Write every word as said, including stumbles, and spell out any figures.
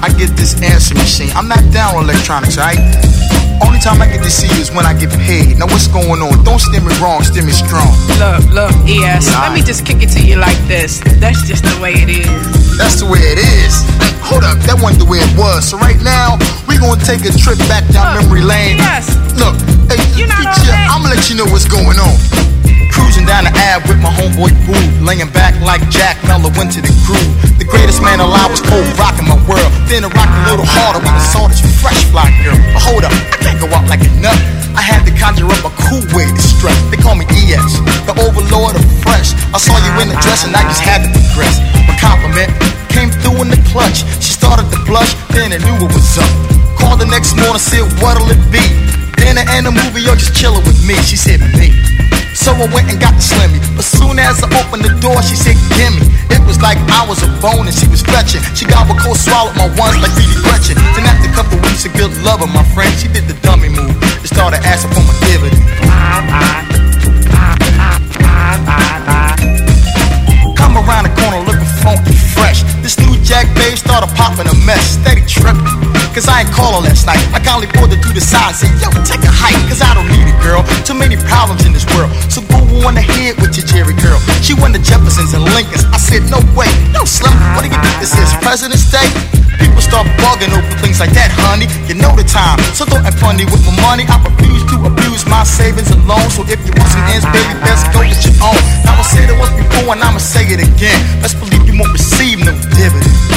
I get this answer machine. I'm not down with electronics, right? Only time I get to see you is when I get paid. Now what's going on? Don't steer me wrong, steer me strong. Look, look, E S, Nah. let me just kick it to you like this. That's just the way it is. That's the way it is. Hold up, that wasn't the way it was. So right now, we gonna take a trip back down Look, memory lane. Yes. Look, hey, You not feature, on that? I'ma let you know what's going on. Cruising down the Ave with my homeboy Boo, laying back like Jack Mello into the groove. The greatest man alive was cold rocking my world. Then to rock a little harder when I saw this fresh fly girl. But hold up, I can't go out like a nut. I had to conjure up a cool way to strut. They call me E S, the overlord of fresh. I saw you in the dress and I just had to progress. My compliment came through in the clutch. She started to blush, then I knew it was up. Called the next morning, said what'll it be? Then at the end of the movie, you're just chilling with me. She said me. So I went and got the Slimmy. But soon as I opened the door, she said, gimme. It was like I was a bone and she was fetching. She gobbled cold, swallowed my ones like Dee Dee Gretchen. Then after a couple weeks of good loving, my friend, she did the dummy move and started asking for my dividend. Come around the corner looking funky fresh. This new Jack babe started popping a mess. Steady tripping, cause I ain't call her last night. I kindly pulled her to the side and said, yo, take a hike, cause I don't need it, girl. Too many problems in this world, so go on ahead with your Jerry girl. She went to Jefferson's and Lincoln's. I said, no way, no Slim, what do you think this is, President's Day? People start bugging over things like that, honey. You know the time, so don't act funny with my money. I refuse to abuse my savings and loans. So if you want some ends, baby, best go get your own. Now I said it once before and I'ma say it again. Best believe you won't receive no dividend.